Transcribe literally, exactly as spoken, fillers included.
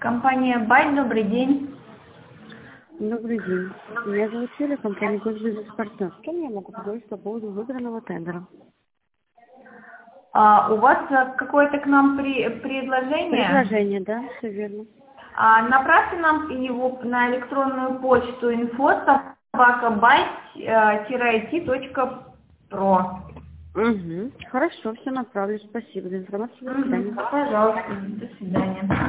Компания Байт, добрый день. Добрый день. Меня зовут Юлия, компания «Госбизнес-партнер». С кем я могу поговорить по поводу выбранного тендера? А, у вас а, какое-то к нам при, предложение? Предложение, да, все верно. А, направьте нам его на электронную почту инфо собака байт ай ти точка про. Угу. Хорошо, все направлю. Спасибо за информацию. До свидания. Угу, пожалуйста, до свидания.